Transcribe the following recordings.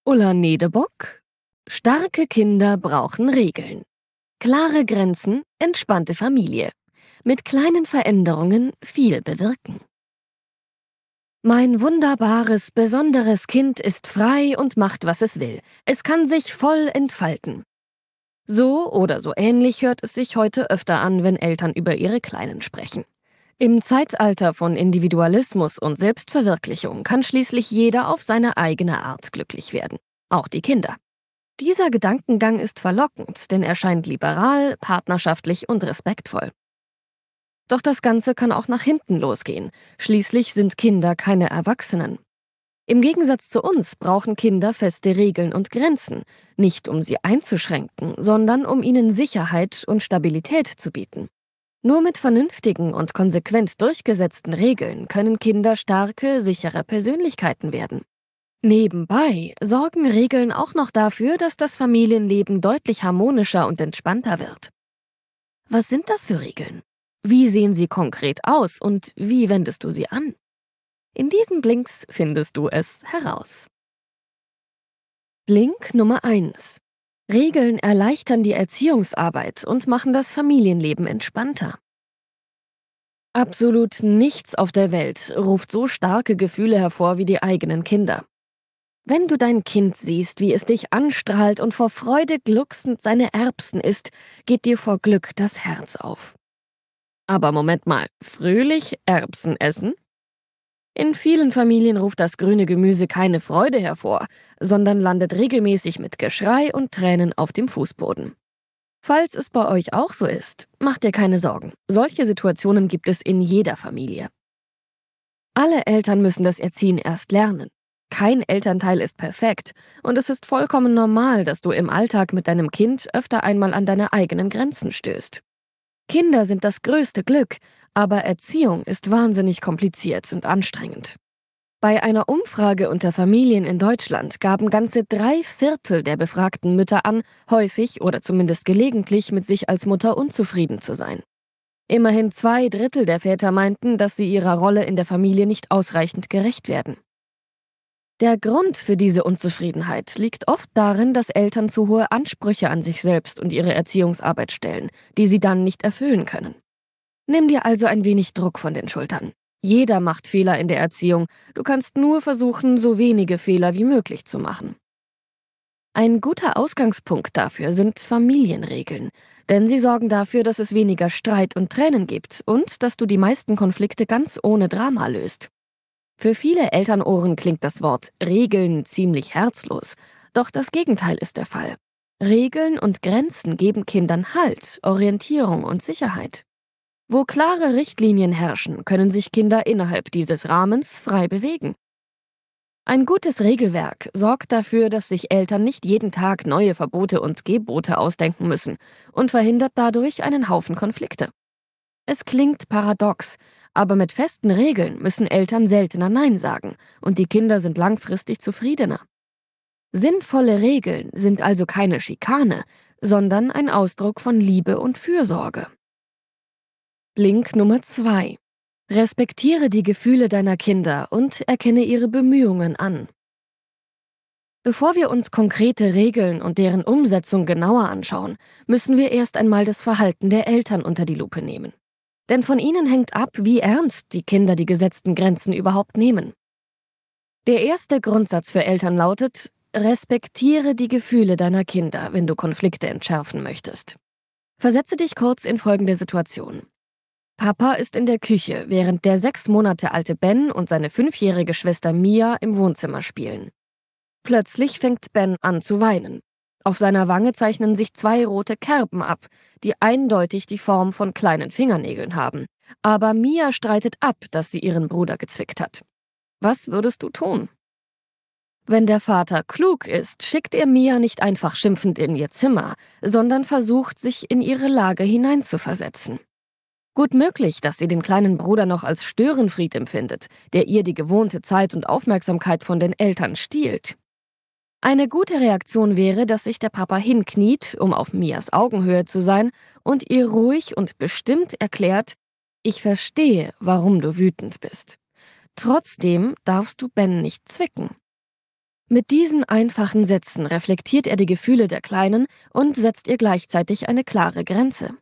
Ulla Nedebock: Starke Kinder brauchen Regeln. Klare Grenzen, entspannte Familie. Mit kleinen Veränderungen viel bewirken. Mein wunderbares, besonderes Kind ist frei und macht, was es will. Es kann sich voll entfalten. So oder so ähnlich hört es sich heute öfter an, wenn Eltern über ihre Kleinen sprechen. Im Zeitalter von Individualismus und Selbstverwirklichung kann schließlich jeder auf seine eigene Art glücklich werden. Auch die Kinder. Dieser Gedankengang ist verlockend, denn er scheint liberal, partnerschaftlich und respektvoll. Doch das Ganze kann auch nach hinten losgehen. Schließlich sind Kinder keine Erwachsenen. Im Gegensatz zu uns brauchen Kinder feste Regeln und Grenzen, nicht um sie einzuschränken, sondern um ihnen Sicherheit und Stabilität zu bieten. Nur mit vernünftigen und konsequent durchgesetzten Regeln können Kinder starke, sichere Persönlichkeiten werden. Nebenbei sorgen Regeln auch noch dafür, dass das Familienleben deutlich harmonischer und entspannter wird. Was sind das für Regeln? Wie sehen sie konkret aus und wie wendest du sie an? In diesen Blinks findest du es heraus. Blink Nummer 1: Regeln erleichtern die Erziehungsarbeit und machen das Familienleben entspannter. Absolut nichts auf der Welt ruft so starke Gefühle hervor wie die eigenen Kinder. Wenn du dein Kind siehst, wie es dich anstrahlt und vor Freude glucksend seine Erbsen isst, geht dir vor Glück das Herz auf. Aber Moment mal, fröhlich Erbsen essen? In vielen Familien ruft das grüne Gemüse keine Freude hervor, sondern landet regelmäßig mit Geschrei und Tränen auf dem Fußboden. Falls es bei euch auch so ist, macht dir keine Sorgen. Solche Situationen gibt es in jeder Familie. Alle Eltern müssen das Erziehen erst lernen. Kein Elternteil ist perfekt und es ist vollkommen normal, dass du im Alltag mit deinem Kind öfter einmal an deine eigenen Grenzen stößt. Kinder sind das größte Glück, aber Erziehung ist wahnsinnig kompliziert und anstrengend. Bei einer Umfrage unter Familien in Deutschland gaben ganze 3/4 der befragten Mütter an, häufig oder zumindest gelegentlich mit sich als Mutter unzufrieden zu sein. Immerhin 2/3 der Väter meinten, dass sie ihrer Rolle in der Familie nicht ausreichend gerecht werden. Der Grund für diese Unzufriedenheit liegt oft darin, dass Eltern zu hohe Ansprüche an sich selbst und ihre Erziehungsarbeit stellen, die sie dann nicht erfüllen können. Nimm dir also ein wenig Druck von den Schultern. Jeder macht Fehler in der Erziehung, du kannst nur versuchen, so wenige Fehler wie möglich zu machen. Ein guter Ausgangspunkt dafür sind Familienregeln, denn sie sorgen dafür, dass es weniger Streit und Tränen gibt und dass du die meisten Konflikte ganz ohne Drama löst. Für viele Elternohren klingt das Wort Regeln ziemlich herzlos, doch das Gegenteil ist der Fall. Regeln und Grenzen geben Kindern Halt, Orientierung und Sicherheit. Wo klare Richtlinien herrschen, können sich Kinder innerhalb dieses Rahmens frei bewegen. Ein gutes Regelwerk sorgt dafür, dass sich Eltern nicht jeden Tag neue Verbote und Gebote ausdenken müssen und verhindert dadurch einen Haufen Konflikte. Es klingt paradox, aber mit festen Regeln müssen Eltern seltener Nein sagen und die Kinder sind langfristig zufriedener. Sinnvolle Regeln sind also keine Schikane, sondern ein Ausdruck von Liebe und Fürsorge. Blink Nummer 2: Respektiere die Gefühle deiner Kinder und erkenne ihre Bemühungen an. Bevor wir uns konkrete Regeln und deren Umsetzung genauer anschauen, müssen wir erst einmal das Verhalten der Eltern unter die Lupe nehmen. Denn von ihnen hängt ab, wie ernst die Kinder die gesetzten Grenzen überhaupt nehmen. Der erste Grundsatz für Eltern lautet: Respektiere die Gefühle deiner Kinder, wenn du Konflikte entschärfen möchtest. Versetze dich kurz in folgende Situation. Papa ist in der Küche, während der 6 Monate alte Ben und seine 5-jährige Schwester Mia im Wohnzimmer spielen. Plötzlich fängt Ben an zu weinen. Auf seiner Wange zeichnen sich 2 rote Kerben ab, die eindeutig die Form von kleinen Fingernägeln haben. Aber Mia streitet ab, dass sie ihren Bruder gezwickt hat. Was würdest du tun? Wenn der Vater klug ist, schickt er Mia nicht einfach schimpfend in ihr Zimmer, sondern versucht, sich in ihre Lage hineinzuversetzen. Gut möglich, dass sie den kleinen Bruder noch als Störenfried empfindet, der ihr die gewohnte Zeit und Aufmerksamkeit von den Eltern stiehlt. Eine gute Reaktion wäre, dass sich der Papa hinkniet, um auf Mias Augenhöhe zu sein, und ihr ruhig und bestimmt erklärt: Ich verstehe, warum du wütend bist. Trotzdem darfst du Ben nicht zwicken. Mit diesen einfachen Sätzen reflektiert er die Gefühle der Kleinen und setzt ihr gleichzeitig eine klare Grenze.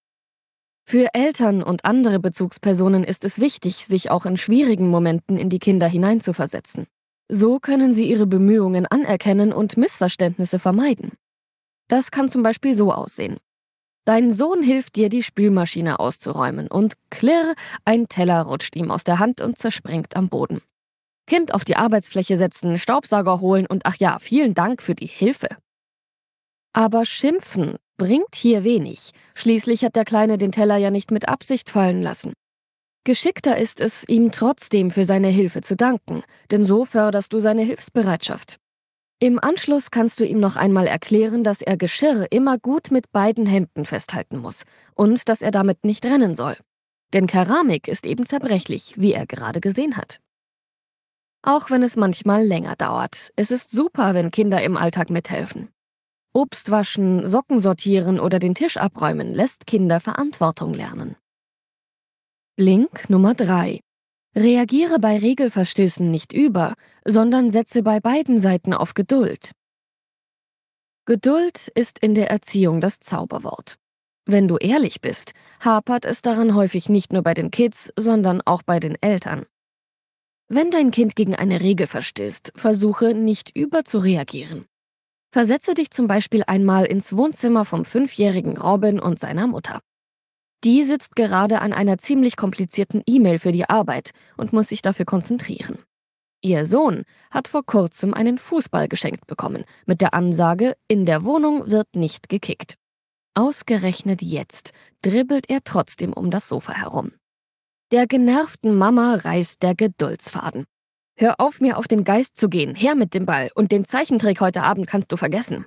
Für Eltern und andere Bezugspersonen ist es wichtig, sich auch in schwierigen Momenten in die Kinder hineinzuversetzen. So können sie ihre Bemühungen anerkennen und Missverständnisse vermeiden. Das kann zum Beispiel so aussehen. Dein Sohn hilft dir, die Spülmaschine auszuräumen und klirr, ein Teller rutscht ihm aus der Hand und zerspringt am Boden. Kind auf die Arbeitsfläche setzen, Staubsauger holen und ach ja, vielen Dank für die Hilfe. Aber Schimpfen bringt hier wenig. Schließlich hat der Kleine den Teller ja nicht mit Absicht fallen lassen. Geschickter ist es, ihm trotzdem für seine Hilfe zu danken, denn so förderst du seine Hilfsbereitschaft. Im Anschluss kannst du ihm noch einmal erklären, dass er Geschirr immer gut mit beiden Händen festhalten muss und dass er damit nicht rennen soll. Denn Keramik ist eben zerbrechlich, wie er gerade gesehen hat. Auch wenn es manchmal länger dauert. Es ist super, wenn Kinder im Alltag mithelfen. Obst waschen, Socken sortieren oder den Tisch abräumen lässt Kinder Verantwortung lernen. Link Nummer 3. Reagiere bei Regelverstößen nicht über, sondern setze bei beiden Seiten auf Geduld. Geduld ist in der Erziehung das Zauberwort. Wenn du ehrlich bist, hapert es daran häufig nicht nur bei den Kids, sondern auch bei den Eltern. Wenn dein Kind gegen eine Regel verstößt, versuche nicht überzureagieren. Versetze dich zum Beispiel einmal ins Wohnzimmer vom 5-jährigen Robin und seiner Mutter. Die sitzt gerade an einer ziemlich komplizierten E-Mail für die Arbeit und muss sich dafür konzentrieren. Ihr Sohn hat vor kurzem einen Fußball geschenkt bekommen, mit der Ansage, in der Wohnung wird nicht gekickt. Ausgerechnet jetzt dribbelt er trotzdem um das Sofa herum. Der genervten Mama reißt der Geduldsfaden. Hör auf, mir auf den Geist zu gehen, her mit dem Ball und den Zeichentrick heute Abend kannst du vergessen.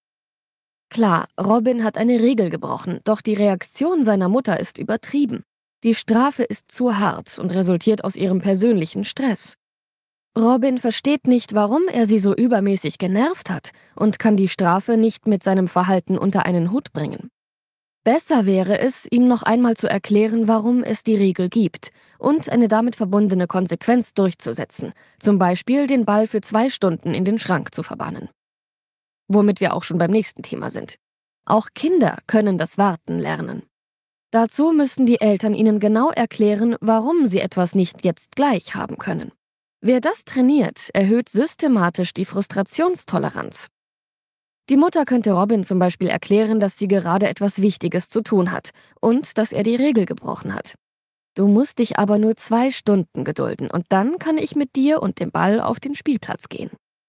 Klar, Robin hat eine Regel gebrochen, doch die Reaktion seiner Mutter ist übertrieben. Die Strafe ist zu hart und resultiert aus ihrem persönlichen Stress. Robin versteht nicht, warum er sie so übermäßig genervt hat und kann die Strafe nicht mit seinem Verhalten unter einen Hut bringen. Besser wäre es, ihm noch einmal zu erklären, warum es die Regel gibt und eine damit verbundene Konsequenz durchzusetzen, zum Beispiel den Ball für 2 Stunden in den Schrank zu verbannen. Womit wir auch schon beim nächsten Thema sind. Auch Kinder können das Warten lernen. Dazu müssen die Eltern ihnen genau erklären, warum sie etwas nicht jetzt gleich haben können. Wer das trainiert, erhöht systematisch die Frustrationstoleranz. Die Mutter könnte Robin zum Beispiel erklären, dass sie gerade etwas Wichtiges zu tun hat und dass er die Regel gebrochen hat. Du musst dich aber nur 2 Stunden gedulden und dann kann ich mit dir und dem Ball auf den Spielplatz gehen.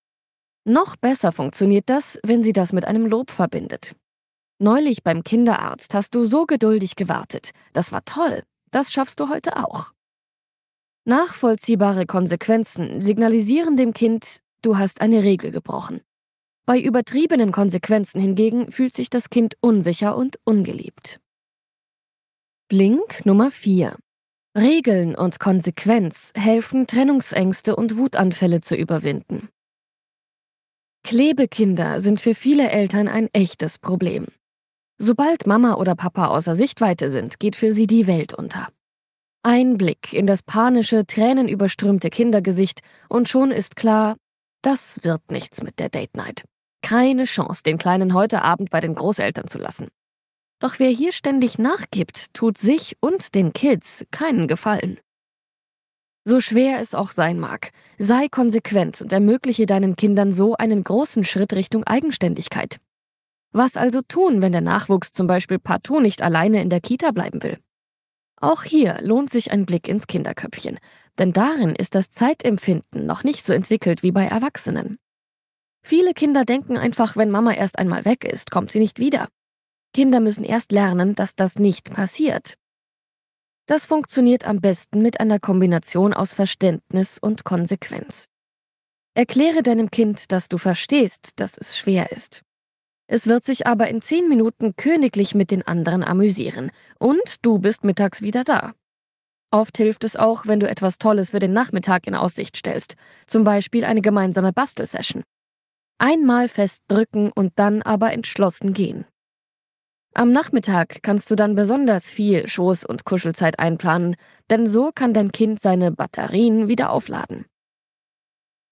Noch besser funktioniert das, wenn sie das mit einem Lob verbindet. Neulich beim Kinderarzt hast du so geduldig gewartet. Das war toll. Das schaffst du heute auch. Nachvollziehbare Konsequenzen signalisieren dem Kind, du hast eine Regel gebrochen. Bei übertriebenen Konsequenzen hingegen fühlt sich das Kind unsicher und ungeliebt. Blink Nummer 4. Regeln und Konsequenz helfen, Trennungsängste und Wutanfälle zu überwinden. Klebekinder sind für viele Eltern ein echtes Problem. Sobald Mama oder Papa außer Sichtweite sind, geht für sie die Welt unter. Ein Blick in das panische, tränenüberströmte Kindergesicht und schon ist klar, das wird nichts mit der Date Night. Keine Chance, den Kleinen heute Abend bei den Großeltern zu lassen. Doch wer hier ständig nachgibt, tut sich und den Kids keinen Gefallen. So schwer es auch sein mag, sei konsequent und ermögliche deinen Kindern so einen großen Schritt Richtung Eigenständigkeit. Was also tun, wenn der Nachwuchs zum Beispiel partout nicht alleine in der Kita bleiben will? Auch hier lohnt sich ein Blick ins Kinderköpfchen, denn darin ist das Zeitempfinden noch nicht so entwickelt wie bei Erwachsenen. Viele Kinder denken einfach, wenn Mama erst einmal weg ist, kommt sie nicht wieder. Kinder müssen erst lernen, dass das nicht passiert. Das funktioniert am besten mit einer Kombination aus Verständnis und Konsequenz. Erkläre deinem Kind, dass du verstehst, dass es schwer ist. Es wird sich aber in 10 Minuten königlich mit den anderen amüsieren und du bist mittags wieder da. Oft hilft es auch, wenn du etwas Tolles für den Nachmittag in Aussicht stellst, zum Beispiel eine gemeinsame Bastelsession. Einmal festdrücken und dann aber entschlossen gehen. Am Nachmittag kannst du dann besonders viel Schoß- und Kuschelzeit einplanen, denn so kann dein Kind seine Batterien wieder aufladen.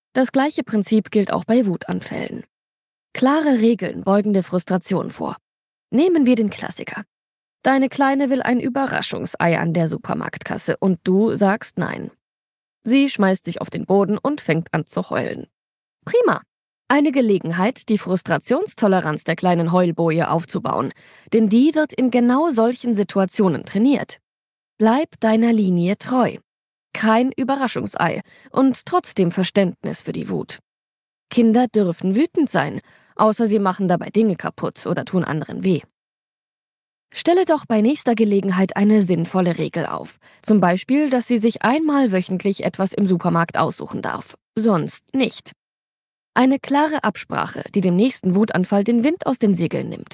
Das gleiche Prinzip gilt auch bei Wutanfällen. Klare Regeln beugen der Frustration vor. Nehmen wir den Klassiker. Deine Kleine will ein Überraschungsei an der Supermarktkasse und du sagst nein. Sie schmeißt sich auf den Boden und fängt an zu heulen. Prima. Eine Gelegenheit, die Frustrationstoleranz der kleinen Heulboje aufzubauen, denn die wird in genau solchen Situationen trainiert. Bleib deiner Linie treu. Kein Überraschungsei und trotzdem Verständnis für die Wut. Kinder dürfen wütend sein, außer sie machen dabei Dinge kaputt oder tun anderen weh. Stelle doch bei nächster Gelegenheit eine sinnvolle Regel auf. Zum Beispiel, dass sie sich einmal wöchentlich etwas im Supermarkt aussuchen darf. Sonst nicht. Eine klare Absprache, die dem nächsten Wutanfall den Wind aus den Segeln nimmt.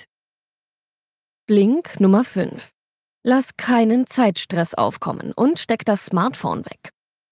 Blink Nummer 5. Lass keinen Zeitstress aufkommen und steck das Smartphone weg.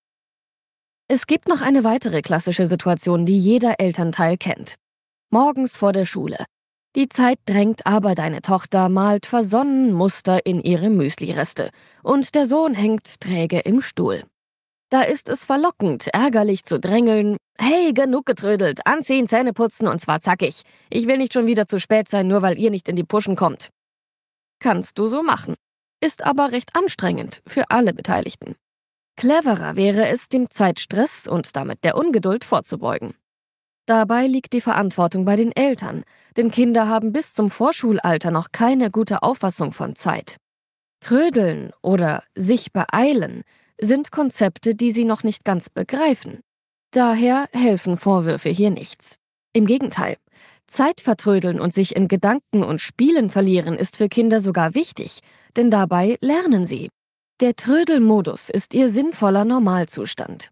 Es gibt noch eine weitere klassische Situation, die jeder Elternteil kennt. Morgens vor der Schule. Die Zeit drängt, aber deine Tochter malt versonnen Muster in ihre Müslireste und der Sohn hängt träge im Stuhl. Da ist es verlockend, ärgerlich zu drängeln. Hey, genug getrödelt, anziehen, Zähne putzen und zwar zackig. Ich will nicht schon wieder zu spät sein, nur weil ihr nicht in die Puschen kommt. Kannst du so machen. Ist aber recht anstrengend für alle Beteiligten. Cleverer wäre es, dem Zeitstress und damit der Ungeduld vorzubeugen. Dabei liegt die Verantwortung bei den Eltern, denn Kinder haben bis zum Vorschulalter noch keine gute Auffassung von Zeit. Trödeln oder sich beeilen sind Konzepte, die sie noch nicht ganz begreifen. Daher helfen Vorwürfe hier nichts. Im Gegenteil, Zeit vertrödeln und sich in Gedanken und Spielen verlieren ist für Kinder sogar wichtig, denn dabei lernen sie. Der Trödelmodus ist ihr sinnvoller Normalzustand.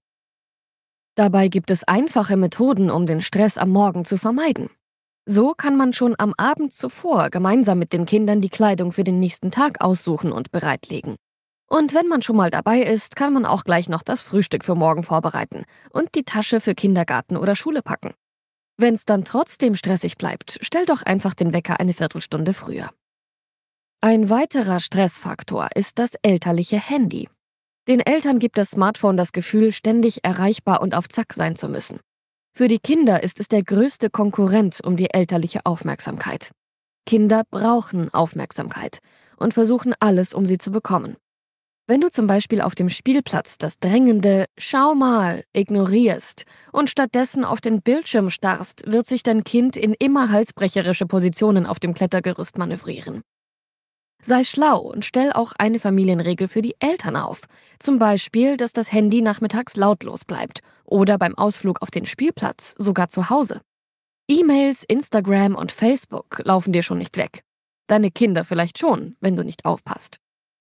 Dabei gibt es einfache Methoden, um den Stress am Morgen zu vermeiden. So kann man schon am Abend zuvor gemeinsam mit den Kindern die Kleidung für den nächsten Tag aussuchen und bereitlegen. Und wenn man schon mal dabei ist, kann man auch gleich noch das Frühstück für morgen vorbereiten und die Tasche für Kindergarten oder Schule packen. Wenn es dann trotzdem stressig bleibt, stell doch einfach den Wecker eine Viertelstunde früher. Ein weiterer Stressfaktor ist das elterliche Handy. Den Eltern gibt das Smartphone das Gefühl, ständig erreichbar und auf Zack sein zu müssen. Für die Kinder ist es der größte Konkurrent um die elterliche Aufmerksamkeit. Kinder brauchen Aufmerksamkeit und versuchen alles, um sie zu bekommen. Wenn du zum Beispiel auf dem Spielplatz das drängende „Schau mal" ignorierst und stattdessen auf den Bildschirm starrst, wird sich dein Kind in immer halsbrecherische Positionen auf dem Klettergerüst manövrieren. Sei schlau und stell auch eine Familienregel für die Eltern auf. Zum Beispiel, dass das Handy nachmittags lautlos bleibt oder beim Ausflug auf den Spielplatz, sogar zu Hause. E-Mails, Instagram und Facebook laufen dir schon nicht weg. Deine Kinder vielleicht schon, wenn du nicht aufpasst.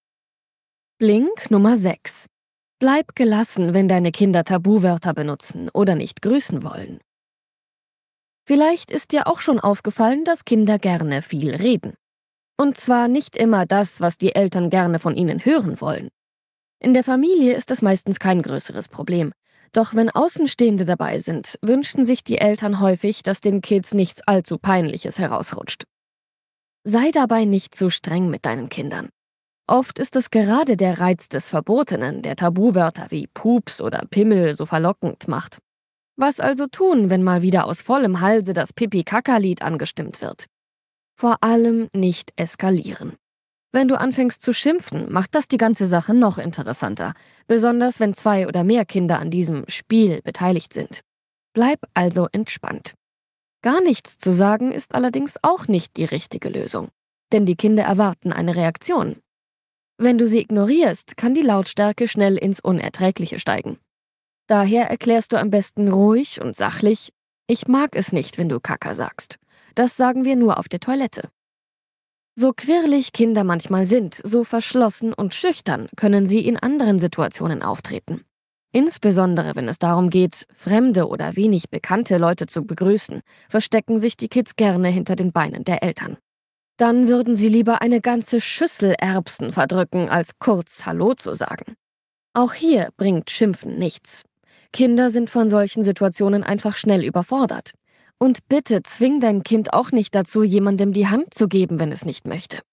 Blink Nummer 6. Bleib gelassen, wenn deine Kinder Tabuwörter benutzen oder nicht grüßen wollen. Vielleicht ist dir auch schon aufgefallen, dass Kinder gerne viel reden. Und zwar nicht immer das, was die Eltern gerne von ihnen hören wollen. In der Familie ist das meistens kein größeres Problem. Doch wenn Außenstehende dabei sind, wünschen sich die Eltern häufig, dass den Kids nichts allzu Peinliches herausrutscht. Sei dabei nicht zu streng mit deinen Kindern. Oft ist es gerade der Reiz des Verbotenen, der Tabuwörter wie Pups oder Pimmel so verlockend macht. Was also tun, wenn mal wieder aus vollem Halse das Pipi-Kaka-Lied angestimmt wird? Vor allem nicht eskalieren. Wenn du anfängst zu schimpfen, macht das die ganze Sache noch interessanter, besonders wenn 2 oder mehr Kinder an diesem Spiel beteiligt sind. Bleib also entspannt. Gar nichts zu sagen ist allerdings auch nicht die richtige Lösung, denn die Kinder erwarten eine Reaktion. Wenn du sie ignorierst, kann die Lautstärke schnell ins Unerträgliche steigen. Daher erklärst du am besten ruhig und sachlich: Ich mag es nicht, wenn du Kaka sagst. Das sagen wir nur auf der Toilette. So quirlig Kinder manchmal sind, so verschlossen und schüchtern können sie in anderen Situationen auftreten. Insbesondere wenn es darum geht, fremde oder wenig bekannte Leute zu begrüßen, verstecken sich die Kids gerne hinter den Beinen der Eltern. Dann würden sie lieber eine ganze Schüssel Erbsen verdrücken, als kurz Hallo zu sagen. Auch hier bringt Schimpfen nichts. Kinder sind von solchen Situationen einfach schnell überfordert. Und bitte zwing dein Kind auch nicht dazu, jemandem die Hand zu geben, wenn es nicht möchte.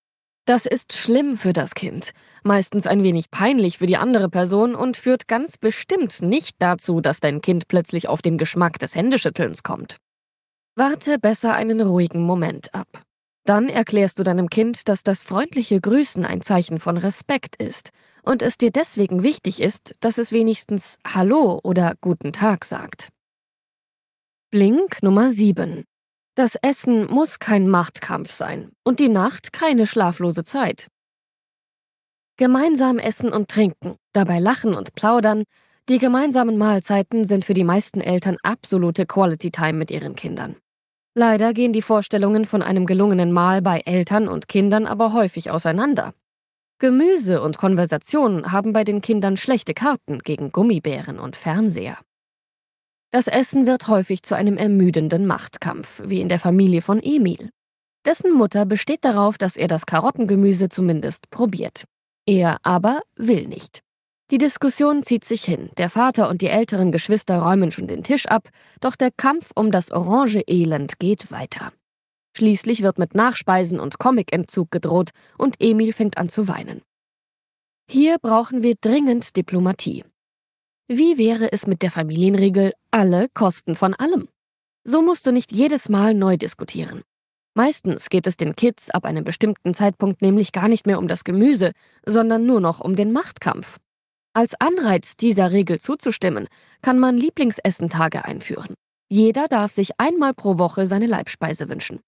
Das ist schlimm für das Kind, meistens ein wenig peinlich für die andere Person und führt ganz bestimmt nicht dazu, dass dein Kind plötzlich auf den Geschmack des Händeschüttelns kommt. Warte besser einen ruhigen Moment ab. Dann erklärst du deinem Kind, dass das freundliche Grüßen ein Zeichen von Respekt ist und es dir deswegen wichtig ist, dass es wenigstens Hallo oder Guten Tag sagt. Blink Nummer 7. Das Essen muss kein Machtkampf sein und die Nacht keine schlaflose Zeit. Gemeinsam essen und trinken, dabei lachen und plaudern. Die gemeinsamen Mahlzeiten sind für die meisten Eltern absolute Quality Time mit ihren Kindern. Leider gehen die Vorstellungen von einem gelungenen Mahl bei Eltern und Kindern aber häufig auseinander. Gemüse und Konversation haben bei den Kindern schlechte Karten gegen Gummibären und Fernseher. Das Essen wird häufig zu einem ermüdenden Machtkampf, wie in der Familie von Emil. Dessen Mutter besteht darauf, dass er das Karottengemüse zumindest probiert. Er aber will nicht. Die Diskussion zieht sich hin. Der Vater und die älteren Geschwister räumen schon den Tisch ab, doch der Kampf um das orange Elend geht weiter. Schließlich wird mit Nachspeisen und Comicentzug gedroht und Emil fängt an zu weinen. Hier brauchen wir dringend Diplomatie. Wie wäre es mit der Familienregel, alle kosten von allem? So musst du nicht jedes Mal neu diskutieren. Meistens geht es den Kids ab einem bestimmten Zeitpunkt nämlich gar nicht mehr um das Gemüse, sondern nur noch um den Machtkampf. Als Anreiz, dieser Regel zuzustimmen, kann man Lieblingsessentage einführen. Jeder darf sich einmal pro Woche seine Leibspeise wünschen.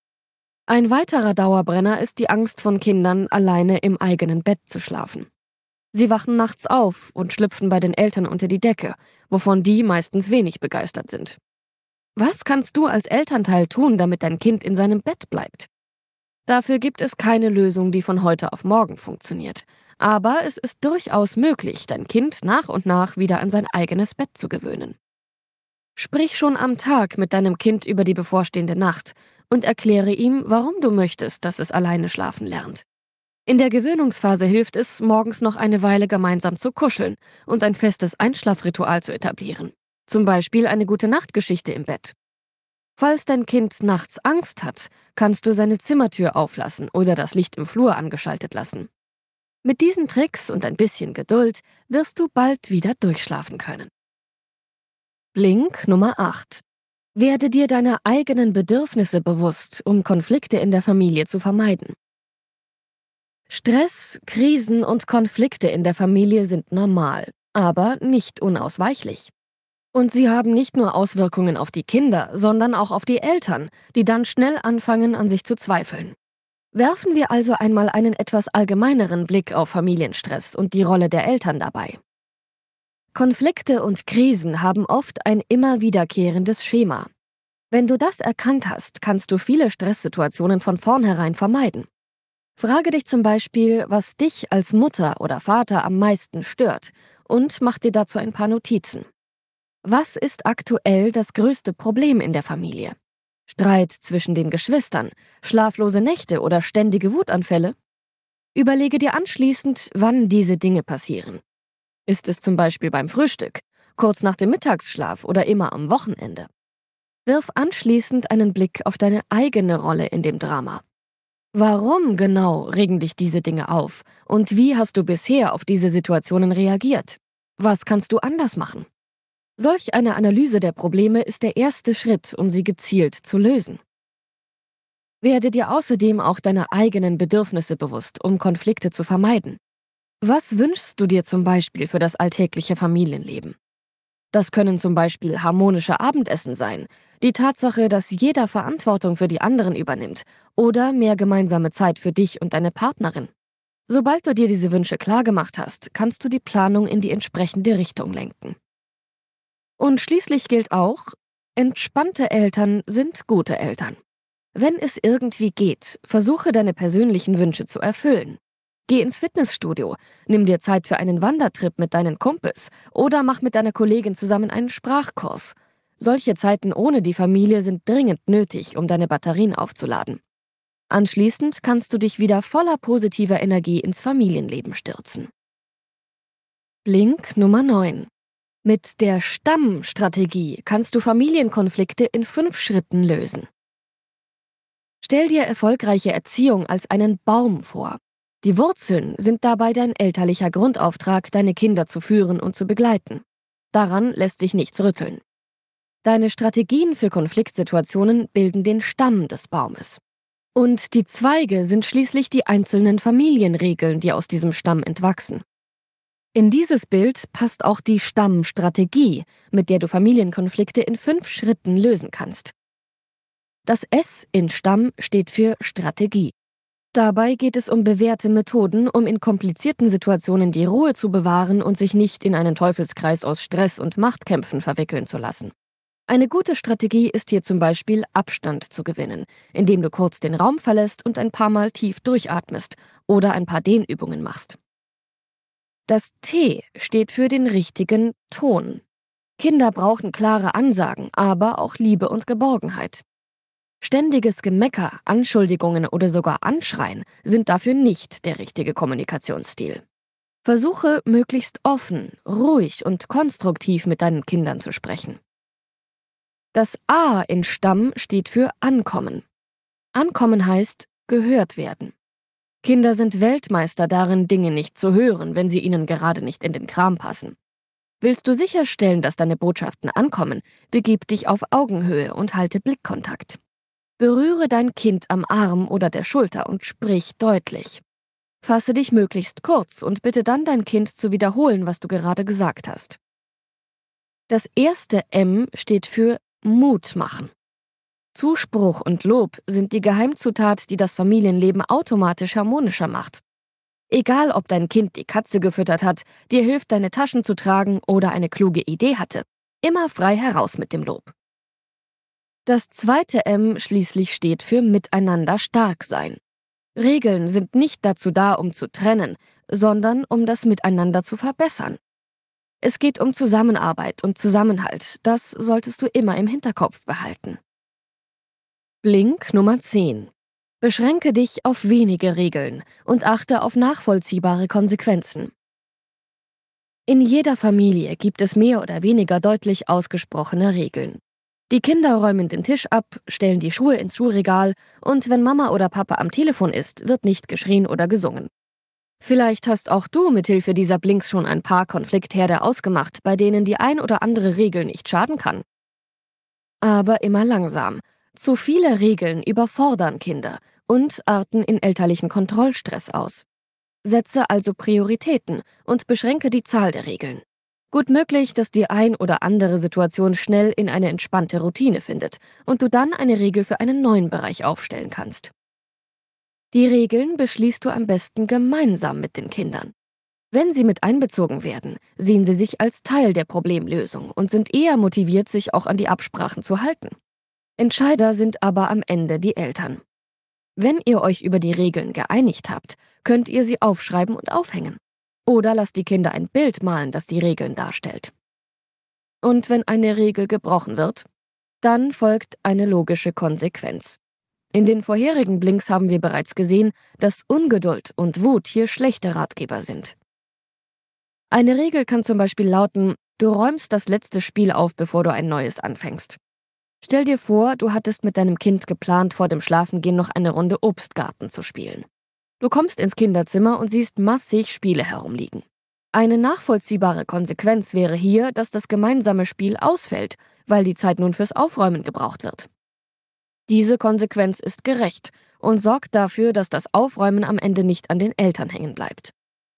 Ein weiterer Dauerbrenner ist die Angst von Kindern, alleine im eigenen Bett zu schlafen. Sie wachen nachts auf und schlüpfen bei den Eltern unter die Decke, wovon die meistens wenig begeistert sind. Was kannst du als Elternteil tun, damit dein Kind in seinem Bett bleibt? Dafür gibt es keine Lösung, die von heute auf morgen funktioniert. Aber es ist durchaus möglich, dein Kind nach und nach wieder an sein eigenes Bett zu gewöhnen. Sprich schon am Tag mit deinem Kind über die bevorstehende Nacht und erkläre ihm, warum du möchtest, dass es alleine schlafen lernt. In der Gewöhnungsphase hilft es, morgens noch eine Weile gemeinsam zu kuscheln und ein festes Einschlafritual zu etablieren. Zum Beispiel eine Gute-Nacht-Geschichte im Bett. Falls dein Kind nachts Angst hat, kannst du seine Zimmertür auflassen oder das Licht im Flur angeschaltet lassen. Mit diesen Tricks und ein bisschen Geduld wirst du bald wieder durchschlafen können. Blink Nummer 8. Werde dir deiner eigenen Bedürfnisse bewusst, um Konflikte in der Familie zu vermeiden. Stress, Krisen und Konflikte in der Familie sind normal, aber nicht unausweichlich. Und sie haben nicht nur Auswirkungen auf die Kinder, sondern auch auf die Eltern, die dann schnell anfangen, an sich zu zweifeln. Werfen wir also einmal einen etwas allgemeineren Blick auf Familienstress und die Rolle der Eltern dabei. Konflikte und Krisen haben oft ein immer wiederkehrendes Schema. Wenn du das erkannt hast, kannst du viele Stresssituationen von vornherein vermeiden. Frage dich zum Beispiel, was dich als Mutter oder Vater am meisten stört und mach dir dazu ein paar Notizen. Was ist aktuell das größte Problem in der Familie? Streit zwischen den Geschwistern, schlaflose Nächte oder ständige Wutanfälle? Überlege dir anschließend, wann diese Dinge passieren. Ist es zum Beispiel beim Frühstück, kurz nach dem Mittagsschlaf oder immer am Wochenende? Wirf anschließend einen Blick auf deine eigene Rolle in dem Drama. Warum genau regen dich diese Dinge auf? Und wie hast du bisher auf diese Situationen reagiert? Was kannst du anders machen? Solch eine Analyse der Probleme ist der erste Schritt, um sie gezielt zu lösen. Werde dir außerdem auch deine eigenen Bedürfnisse bewusst, um Konflikte zu vermeiden. Was wünschst du dir zum Beispiel für das alltägliche Familienleben? Das können zum Beispiel harmonische Abendessen sein, die Tatsache, dass jeder Verantwortung für die anderen übernimmt oder mehr gemeinsame Zeit für dich und deine Partnerin. Sobald du dir diese Wünsche klargemacht hast, kannst du die Planung in die entsprechende Richtung lenken. Und schließlich gilt auch, entspannte Eltern sind gute Eltern. Wenn es irgendwie geht, versuche deine persönlichen Wünsche zu erfüllen. Geh ins Fitnessstudio, nimm dir Zeit für einen Wandertrip mit deinen Kumpels oder mach mit deiner Kollegin zusammen einen Sprachkurs. Solche Zeiten ohne die Familie sind dringend nötig, um deine Batterien aufzuladen. Anschließend kannst du dich wieder voller positiver Energie ins Familienleben stürzen. Blink Nummer 9. Mit der Stammstrategie kannst du Familienkonflikte in 5 Schritten lösen. Stell dir erfolgreiche Erziehung als einen Baum vor. Die Wurzeln sind dabei dein elterlicher Grundauftrag, deine Kinder zu führen und zu begleiten. Daran lässt sich nichts rütteln. Deine Strategien für Konfliktsituationen bilden den Stamm des Baumes. Und die Zweige sind schließlich die einzelnen Familienregeln, die aus diesem Stamm entwachsen. In dieses Bild passt auch die Stammstrategie, mit der du Familienkonflikte in 5 Schritten lösen kannst. Das S in Stamm steht für Strategie. Dabei geht es um bewährte Methoden, um in komplizierten Situationen die Ruhe zu bewahren und sich nicht in einen Teufelskreis aus Stress und Machtkämpfen verwickeln zu lassen. Eine gute Strategie ist hier zum Beispiel, Abstand zu gewinnen, indem du kurz den Raum verlässt und ein paar Mal tief durchatmest oder ein paar Dehnübungen machst. Das T steht für den richtigen Ton. Kinder brauchen klare Ansagen, aber auch Liebe und Geborgenheit. Ständiges Gemecker, Anschuldigungen oder sogar Anschreien sind dafür nicht der richtige Kommunikationsstil. Versuche, möglichst offen, ruhig und konstruktiv mit deinen Kindern zu sprechen. Das A in Stamm steht für Ankommen. Ankommen heißt gehört werden. Kinder sind Weltmeister darin, Dinge nicht zu hören, wenn sie ihnen gerade nicht in den Kram passen. Willst du sicherstellen, dass deine Botschaften ankommen, begib dich auf Augenhöhe und halte Blickkontakt. Berühre dein Kind am Arm oder der Schulter und sprich deutlich. Fasse dich möglichst kurz und bitte dann dein Kind zu wiederholen, was du gerade gesagt hast. Das erste M steht für Mut machen. Zuspruch und Lob sind die Geheimzutat, die das Familienleben automatisch harmonischer macht. Egal, ob dein Kind die Katze gefüttert hat, dir hilft, deine Taschen zu tragen oder eine kluge Idee hatte. Immer frei heraus mit dem Lob. Das zweite M schließlich steht für Miteinander stark sein. Regeln sind nicht dazu da, um zu trennen, sondern um das Miteinander zu verbessern. Es geht um Zusammenarbeit und Zusammenhalt, das solltest du immer im Hinterkopf behalten. Blink Nummer 10. Beschränke dich auf wenige Regeln und achte auf nachvollziehbare Konsequenzen. In jeder Familie gibt es mehr oder weniger deutlich ausgesprochene Regeln. Die Kinder räumen den Tisch ab, stellen die Schuhe ins Schuhregal und wenn Mama oder Papa am Telefon ist, wird nicht geschrien oder gesungen. Vielleicht hast auch du mithilfe dieser Blinks schon ein paar Konfliktherde ausgemacht, bei denen die ein oder andere Regel nicht schaden kann. Aber immer langsam. Zu viele Regeln überfordern Kinder und arten in elterlichen Kontrollstress aus. Setze also Prioritäten und beschränke die Zahl der Regeln. Gut möglich, dass die ein oder andere Situation schnell in eine entspannte Routine findet und du dann eine Regel für einen neuen Bereich aufstellen kannst. Die Regeln beschließt du am besten gemeinsam mit den Kindern. Wenn sie mit einbezogen werden, sehen sie sich als Teil der Problemlösung und sind eher motiviert, sich auch an die Absprachen zu halten. Entscheider sind aber am Ende die Eltern. Wenn ihr euch über die Regeln geeinigt habt, könnt ihr sie aufschreiben und aufhängen. Oder lasst die Kinder ein Bild malen, das die Regeln darstellt. Und wenn eine Regel gebrochen wird, dann folgt eine logische Konsequenz. In den vorherigen Blinks haben wir bereits gesehen, dass Ungeduld und Wut hier schlechte Ratgeber sind. Eine Regel kann zum Beispiel lauten, du räumst das letzte Spiel auf, bevor du ein neues anfängst. Stell dir vor, du hattest mit deinem Kind geplant, vor dem Schlafengehen noch eine Runde Obstgarten zu spielen. Du kommst ins Kinderzimmer und siehst massig Spiele herumliegen. Eine nachvollziehbare Konsequenz wäre hier, dass das gemeinsame Spiel ausfällt, weil die Zeit nun fürs Aufräumen gebraucht wird. Diese Konsequenz ist gerecht und sorgt dafür, dass das Aufräumen am Ende nicht an den Eltern hängen bleibt.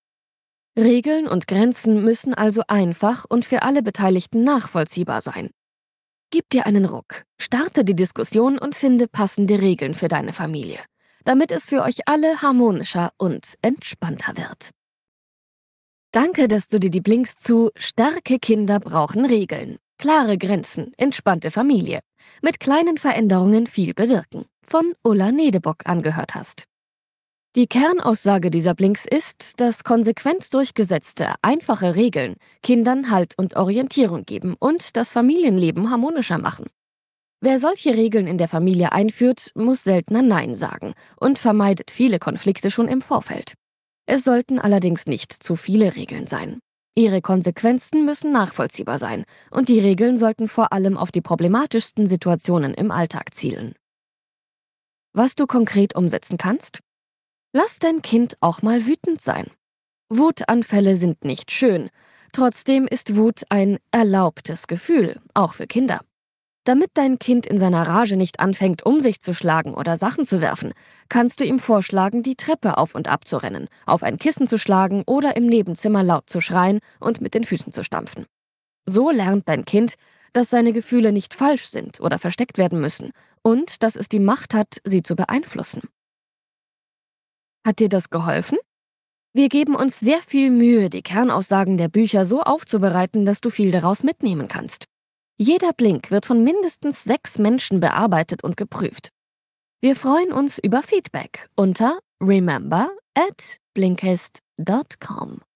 Regeln und Grenzen müssen also einfach und für alle Beteiligten nachvollziehbar sein. Gib dir einen Ruck, starte die Diskussion und finde passende Regeln für deine Familie, damit es für euch alle harmonischer und entspannter wird. Danke, dass du dir die Blinks zu Starke Kinder brauchen Regeln, klare Grenzen, entspannte Familie, mit kleinen Veränderungen viel bewirken, von Ulla Nedebock angehört hast. Die Kernaussage dieser Blinks ist, dass konsequent durchgesetzte, einfache Regeln Kindern Halt und Orientierung geben und das Familienleben harmonischer machen. Wer solche Regeln in der Familie einführt, muss seltener Nein sagen und vermeidet viele Konflikte schon im Vorfeld. Es sollten allerdings nicht zu viele Regeln sein. Ihre Konsequenzen müssen nachvollziehbar sein und die Regeln sollten vor allem auf die problematischsten Situationen im Alltag zielen. Was du konkret umsetzen kannst? Lass dein Kind auch mal wütend sein. Wutanfälle sind nicht schön. Trotzdem ist Wut ein erlaubtes Gefühl, auch für Kinder. Damit dein Kind in seiner Rage nicht anfängt, um sich zu schlagen oder Sachen zu werfen, kannst du ihm vorschlagen, die Treppe auf und ab zu rennen, auf ein Kissen zu schlagen oder im Nebenzimmer laut zu schreien und mit den Füßen zu stampfen. So lernt dein Kind, dass seine Gefühle nicht falsch sind oder versteckt werden müssen und dass es die Macht hat, sie zu beeinflussen. Hat dir das geholfen? Wir geben uns sehr viel Mühe, die Kernaussagen der Bücher so aufzubereiten, dass du viel daraus mitnehmen kannst. Jeder Blink wird von mindestens 6 Menschen bearbeitet und geprüft. Wir freuen uns über Feedback unter remember@blinkist.com.